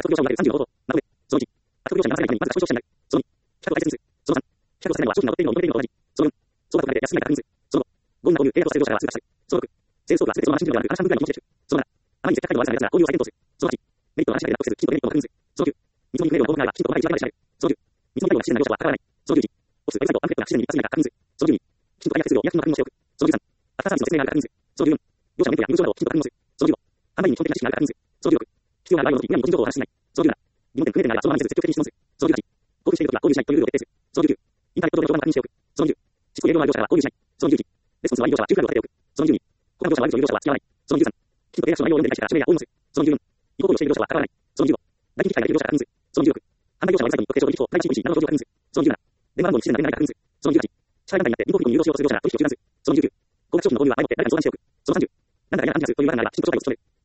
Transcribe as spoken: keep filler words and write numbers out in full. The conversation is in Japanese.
客業者を奪うさんじゅうの方法。まとめ。そのいち、悪徳業者に流されないためにまずは少々しない。そのに、客を大切にする。そのさん、客をさせないのは商品が売っているのを認めているのと同じ。そのよん、相場と比べて安いないか確認する。そのご、強引な購入、契約をさせる業者から数値化する。そのろく、セールストークは全てその話のではなく、話半分ぐらいに持ち出す。そのなな、あまりに接客態度が悪さな奴ら購入を再検討する。そのはち、メリットの話だけで納得せず、きちんとデメリットを確認する。そのきゅう、見積もり不明瞭の報告があれば、きちんと細かい内訳まで調べる。そのじゅう、見積もり態度が不自然な業者は払わない。そのじゅういち、オフィス、ウェブサイト、パンフレットが不自然に一発目か確認する。そのじゅうに、きちんと解約手数料、違約金の確認をしておく。そのじゅうさん、アフターサービスの説明があるか確認する。そのじゅうよん、業者の免許や入場などをきちんと確認をする。そのじゅうご、販売員に基本的な知識があるか確認する。そのじゅうろく、必要な場合を除き、皆に個人情報を話しない。そのじゅうなな、疑問点、不明点があればそのままにせず積極的に質問する。そのじゅうはち、購入しているときは購入しないというルールを徹底する。そのじゅうきゅう、インターネット上の評判を確認しておく。そのにじゅう、しつこい営業のある業者からは購入しない。そのじゅういち、レスポンスの悪い業者はじゅうくらいを立てておく。そのじゅうに、他の業者は悪いという業者は付き合わない。そのじゅうさん、きちんと契約書の内容を読んで理解したら署名や応募する。そのじゅうよん、違法行為をしている業者は関わらない。そのじゅうご、代金機会がいる業者は確認する。そのじゅうろく、販売業者はウェブサイトに特定商取引と第一印などの表示を確認する。そのじゅうなな、電話番号に不自然な連絡が確認する。そのじゅうはち、支払い団体になって銀行振込に誘導しようとする業者が取引を中断する。そのじゅうきゅう、高額商品の購入は前もって誰かに相談しておく。そのさんじゅう、なんだか嫌な感じがするという場合があれば、きちんと商売を務める。